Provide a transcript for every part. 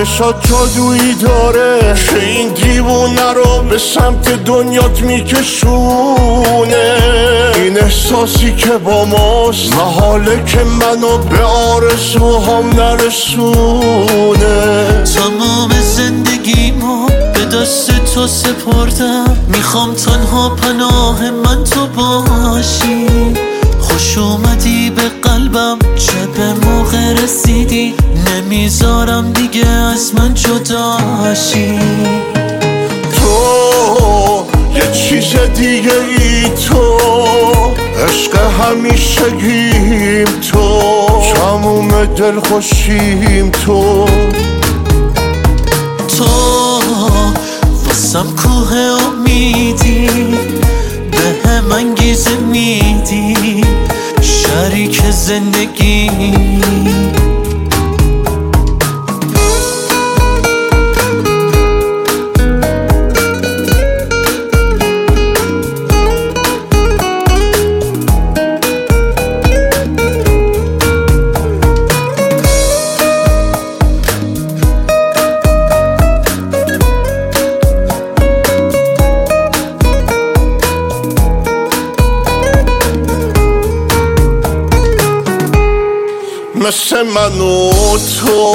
چشات جادویی داره که این دیوونه رو به سمت دنیات میکشونه. این احساسی که با ماست محاله که منو به آرزوهام نرسونه. تمام زندگیمو به دست تو سپردم، میخوام تنها پناه من تو باشی. خوش اومدی به قلبم، چه به موقع رسیدی، نمیذارم دیگه از من جداشی. تو یه چیز دیگه ای، تو عشق همیشگیم، تو تموم دلخوشیم، تو واسم کوه امیدی، به هم انگیزه میدی، شریک زندگی. مثل من و تو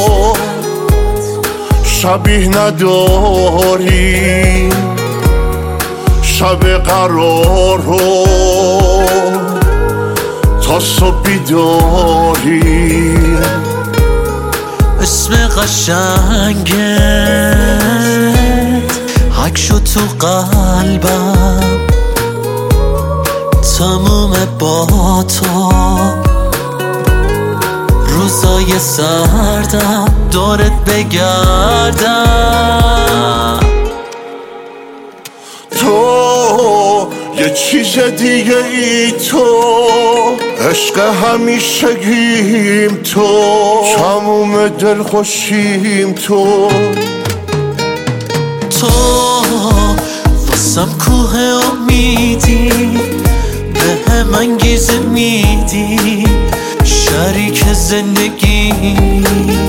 شبیه نداری، شب قرار رو تا صبح بیداری. اسم قشنگت حک شد تو قلبم، تموم با تو روزای سردم دورت بگردم. تو یه چیز دیگه ای، تو عشق همیشگیم، تو تموم دلخوشیم، تو واسم کوه امیدی، به هم انگیزه میدی، شریک زندگی.